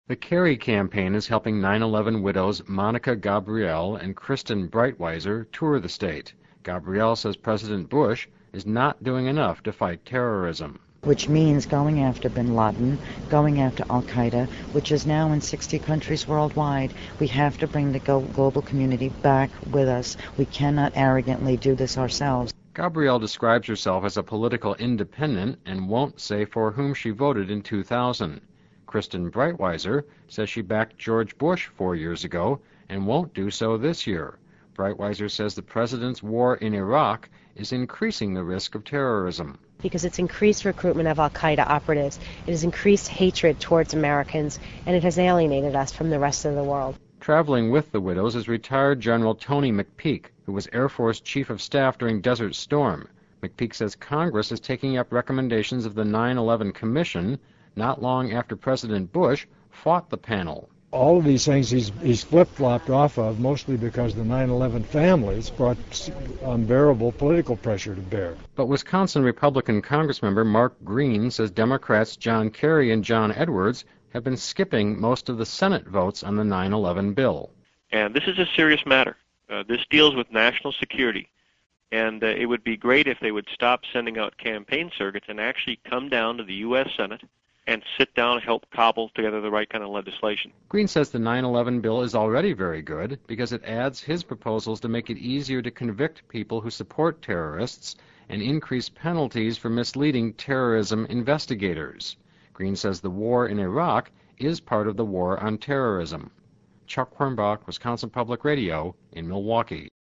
The Kerry campaign is helping 9/11 widows Monica Gabrielle and Kristen Breitweiser tour the state. Gabrielle says President Bush is not doing enough to fight terrorism. Which means going after bin Laden, going after al-Qaeda, which is now in 60 countries worldwide. We have to bring the global community back with us. We cannot arrogantly do this ourselves. Gabrielle describes herself as a political independent and won't say for whom she voted in 2000. Kristen Breitweiser says she backed George Bush 4 years ago and won't do so this year. Breitweiser says the president's war in Iraq is increasing the risk of terrorism. Because it's increased recruitment of al-Qaeda operatives, it has increased hatred towards Americans, and it has alienated us from the rest of the world. Traveling with the widows is retired General Tony McPeak, who was Air Force Chief of Staff during Desert Storm. McPeak says Congress is taking up recommendations of the 9/11 Commission not long after President Bush fought the panel. All of these things he's flip-flopped off of, mostly because the 9/11 families brought unbearable political pressure to bear. But Wisconsin Republican Congressmember Mark Green says Democrats John Kerry and John Edwards have been skipping most of the Senate votes on the 9/11 bill. And this is a serious matter. This deals with national security. And it would be great if they would stop sending out campaign surrogates and actually come down to the U.S. Senate and sit down and help cobble together the right kind of legislation. Green says the 9/11 bill is already very good because it adds his proposals to make it easier to convict people who support terrorists and increase penalties for misleading terrorism investigators. Green says the war in Iraq is part of the war on terrorism. Chuck Hornbach, Wisconsin Public Radio in Milwaukee.